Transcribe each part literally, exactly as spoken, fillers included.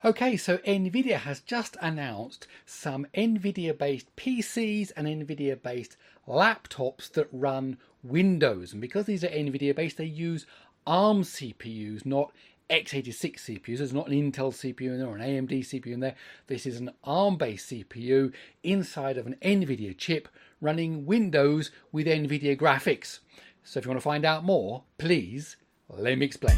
Okay, so Nvidia has just announced some Nvidia-based P Cs and Nvidia-based laptops that run Windows. And because these are Nvidia-based, they use ARM C P Us, not x eighty-six C P Us. There's not an Intel C P U in there or an A M D C P U in there. This is an ARM-based C P U inside of an Nvidia chip running Windows with Nvidia graphics. So if you want to find out more, please let me explain.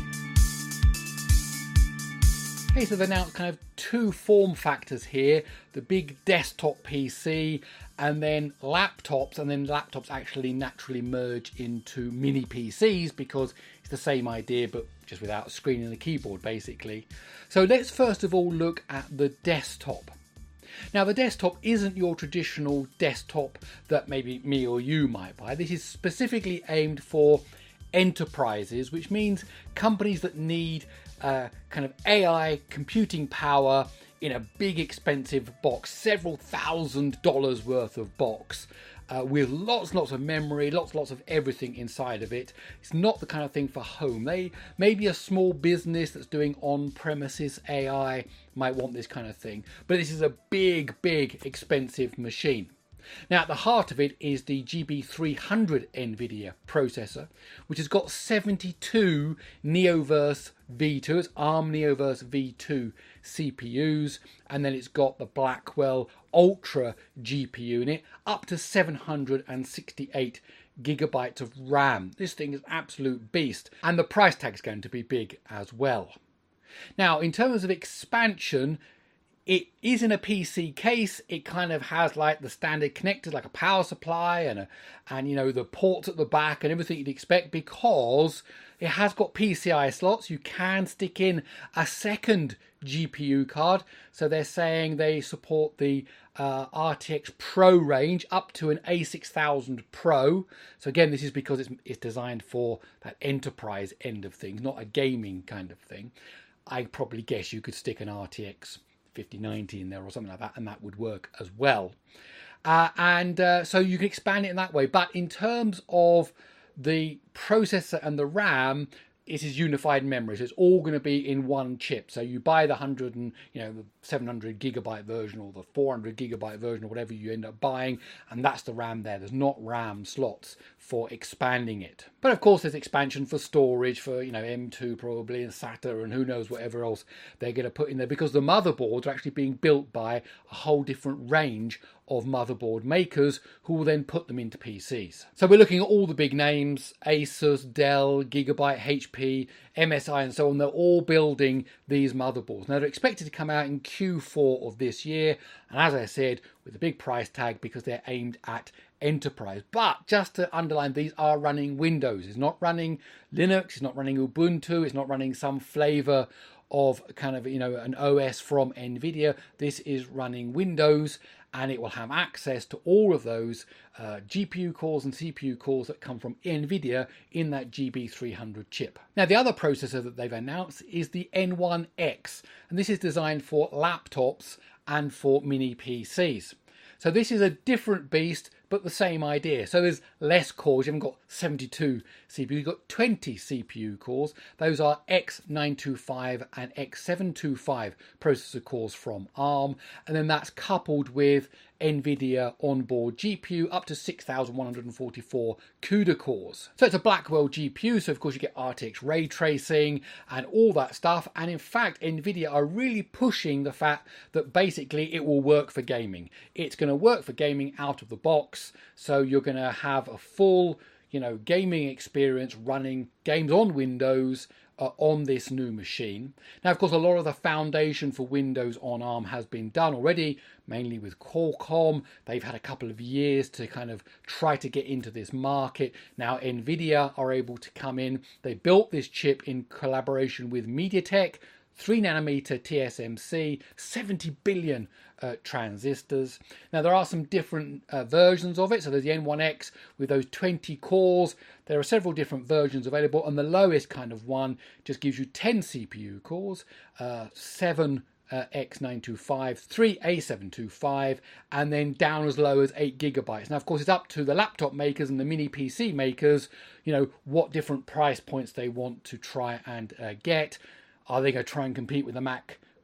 Okay, so they've announced kind of two form factors here, the big desktop P C and then laptops, and then laptops actually naturally merge into mini P Cs because it's the same idea but just without a screen and a keyboard basically. So let's first of all look at the desktop. Now the desktop isn't your traditional desktop that maybe me or you might buy. This is specifically aimed for enterprises, which means companies that need uh, kind of A I computing power in a big expensive box, several thousand dollars worth of box uh, with lots and lots of memory, lots and lots of everything inside of it. It's not the kind of thing for home. They maybe a small business that's doing on-premises A I might want this kind of thing, but this is a big, big expensive machine. Now at the heart of it is the G B three hundred Nvidia processor, which has got seventy-two Neoverse V two, it's ARM Neoverse V two C P Us, and then it's got the Blackwell Ultra G P U in it, up to seven hundred sixty-eight gigabytes of RAM. This thing is an absolute beast, and the price tag is going to be big as well. Now in terms of expansion, it is in a P C case. It kind of has like the standard connectors, like a power supply and a, and you know the ports at the back and everything you'd expect, because it has got P C I slots. You can stick in a second G P U card. So they're saying they support the uh, R T X Pro range up to an A six thousand Pro. So again, this is because it's, it's designed for that enterprise end of things, not a gaming kind of thing. I probably guess you could stick an R T X fifty ninety in there or something like that, and that would work as well. Uh, and uh, so you can expand it in that way. But in terms of the processor and the RAM, it is unified memory, so it's all going to be in one chip. So you buy the one hundred and you know the seven hundred gigabyte version or the four hundred gigabyte version or whatever you end up buying, and that's the RAM there. There's not RAM slots for expanding it. But of course there's expansion for storage, for you know M two probably and SATA and who knows whatever else they're going to put in there, because the motherboards are actually being built by a whole different range of motherboard makers who will then put them into P Cs. So we're looking at all the big names, Asus, Dell, Gigabyte, H P, M S I and so on. They're all building these motherboards. Now they're expected to come out in Q four of this year, and as I said, with a big price tag because they're aimed at enterprise. But just to underline, these are running Windows. It's not running Linux, it's not running Ubuntu, it's not running some flavor of kind of you know an O S from Nvidia. This is running Windows, and it will have access to all of those uh, G P U cores and C P U cores that come from Nvidia in that G B three hundred chip. Now the other processor that they've announced is the N one X, and this is designed for laptops and for mini P Cs. So this is a different beast, but the same idea. So there's less cores. You haven't got seventy-two C P Us, you've got twenty C P U cores. Those are X nine twenty-five and X seven twenty-five processor cores from ARM. And then that's coupled with Nvidia onboard G P U up to six thousand one hundred forty-four CUDA cores. So it's a Blackwell G P U, so of course you get R T X ray tracing and all that stuff. And in fact, Nvidia are really pushing the fact that basically it will work for gaming. It's going to work for gaming out of the box. So you're going to have a full, you know, gaming experience running games on Windows Uh, on this new machine. Now of course a lot of the foundation for Windows on ARM has been done already, mainly with Qualcomm. They've had a couple of years to kind of try to get into this market. Now Nvidia are able to come in. They built this chip in collaboration with MediaTek, three nanometer T S M C, seventy billion uh, transistors. Now there are some different uh, versions of it. So there's the N one X with those twenty cores. There are several different versions available, and the lowest kind of one just gives you ten C P U cores, uh, seven uh, X nine twenty-five, three A seven twenty-five, and then down as low as eight gigabytes. Now of course it's up to the laptop makers and the mini P C makers, you know, what different price points they want to try and uh, get. Are they going to try and compete with the Mac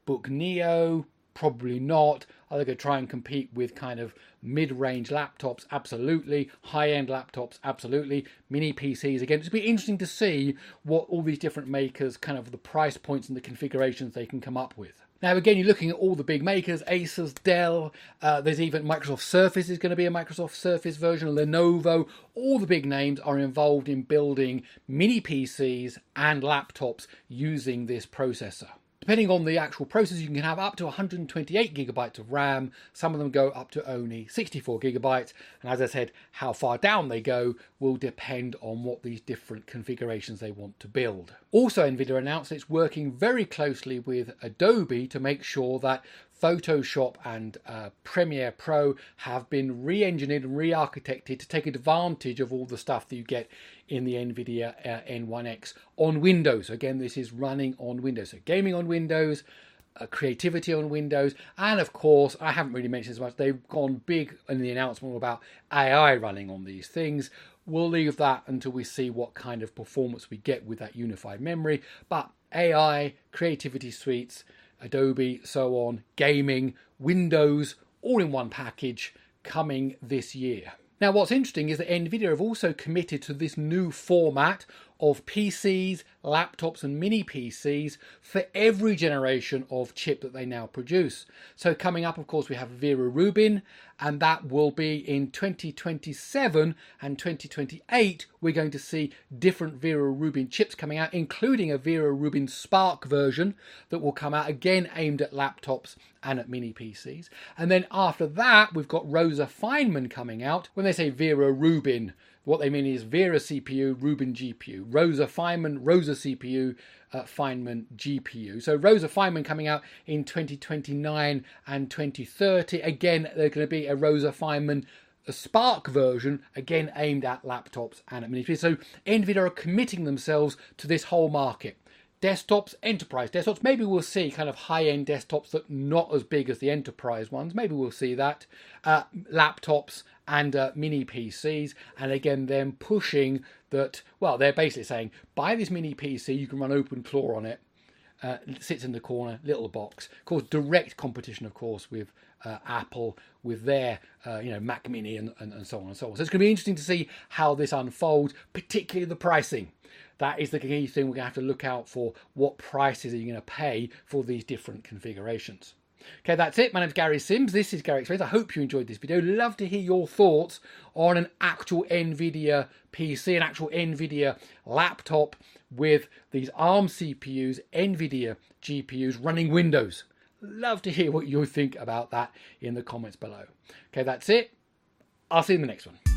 MacBook Neo? Probably not. Are they going to try and compete with kind of mid-range laptops? Absolutely. High-end laptops? Absolutely. Mini P Cs? Again, it'll be interesting to see what all these different makers, kind of the price points and the configurations they can come up with. Now, again, you're looking at all the big makers, Asus, Dell, uh, there's even Microsoft Surface is going to be a Microsoft Surface version, Lenovo. All the big names are involved in building mini P Cs and laptops using this processor. Depending on the actual processor, you can have up to one hundred twenty-eight gigabytes of RAM. Some of them go up to only sixty-four gigabytes. And as I said, how far down they go will depend on what these different configurations they want to build. Also, NVIDIA announced it's working very closely with Adobe to make sure that Photoshop and uh, Premiere Pro have been re-engineered and re-architected to take advantage of all the stuff that you get in the NVIDIA uh, N one X on Windows. So again, this is running on Windows. So gaming on Windows, uh, creativity on Windows, and of course, I haven't really mentioned as much, they've gone big in the announcement about A I running on these things. We'll leave that until we see what kind of performance we get with that unified memory. But A I, creativity suites, Adobe, so on, gaming, Windows, all in one package coming this year. Now, what's interesting is that NVIDIA have also committed to this new format of P Cs, laptops and mini P Cs for every generation of chip that they now produce. So coming up, of course, we have Vera Rubin, and that will be in twenty twenty-seven and twenty twenty-eight. We're going to see different Vera Rubin chips coming out, including a Vera Rubin Spark version that will come out, again aimed at laptops and at mini P Cs. And then after that, we've got Rosa Feynman coming out. When they say Vera Rubin, what they mean is Vera C P U, Rubin G P U. Rosa Feynman, Rosa C P U, uh, Feynman G P U. So Rosa Feynman coming out in twenty twenty-nine and twenty thirty. Again, there's going to be a Rosa Feynman a Spark version, again aimed at laptops and at mini P Cs. So NVIDIA are committing themselves to this whole market. Desktops, enterprise desktops. Maybe we'll see kind of high-end desktops that are not as big as the enterprise ones. Maybe we'll see that. Uh, laptops and uh, mini P Cs. And again, them pushing that, well, they're basically saying, buy this mini P C, you can run OpenClaw on it. Uh, it sits in the corner, little box. Of course, direct competition, of course, with uh, Apple, with their, uh, you know, Mac Mini and, and, and so on and so on. So it's going to be interesting to see how this unfolds, particularly the pricing. That is the key thing we're going to have to look out for. What prices are you going to pay for these different configurations? Okay, that's it. My name's Gary Sims. This is Gary Explains. I hope you enjoyed this video. Love to hear your thoughts on an actual NVIDIA P C, an actual NVIDIA laptop with these ARM C P Us, NVIDIA G P Us running Windows. Love to hear what you think about that in the comments below. Okay, that's it. I'll see you in the next one.